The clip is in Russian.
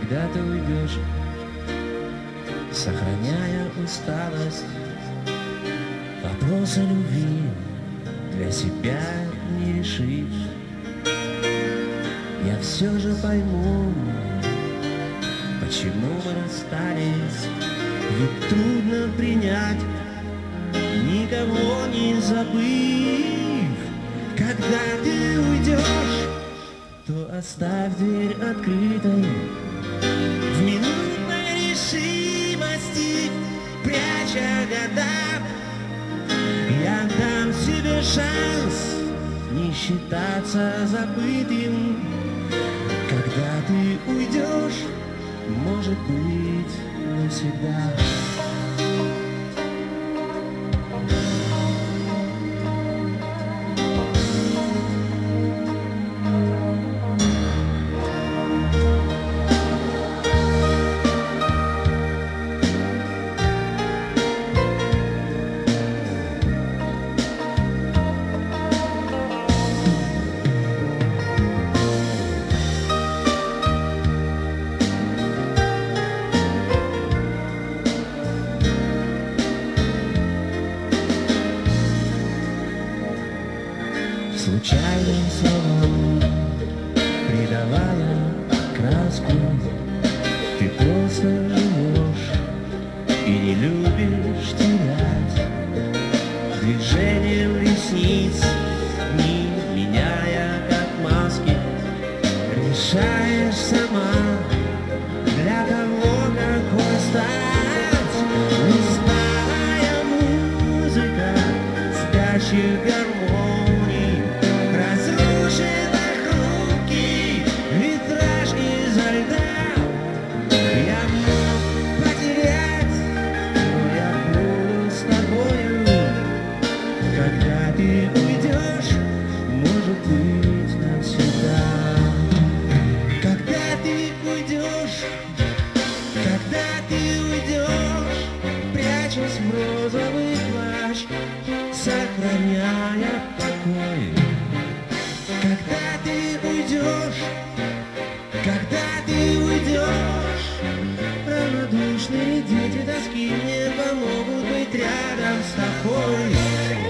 когда ты уйдешь, сохраняя усталость. Вопрос о любви для себя не решишь. Я все же пойму, почему мы расстались. Ведь трудно принять, никого не забыв. Когда ты уйдешь, то оставь дверь открытой. В минутной решимости, пряча года, я дам себе шанс не считаться забытым. Когда ты уйдешь, может быть, навсегда. Случайным словом придавая краску, ты просто живешь и не любишь терять. Движением ресниц, не меняя как маски, решаешь сама, для кого какой стать. Усталая музыка спящих гармоний, разрушенных руки, витраж изо льда. Я мог потерять, но я буду с тобою. Когда ты уйдешь, может быть, навсегда. Когда ты уйдешь, прячась в розовый плащ, сохраняя покой. Когда ты уйдешь, равнодушные дети тоски мне помогут быть рядом с тобой.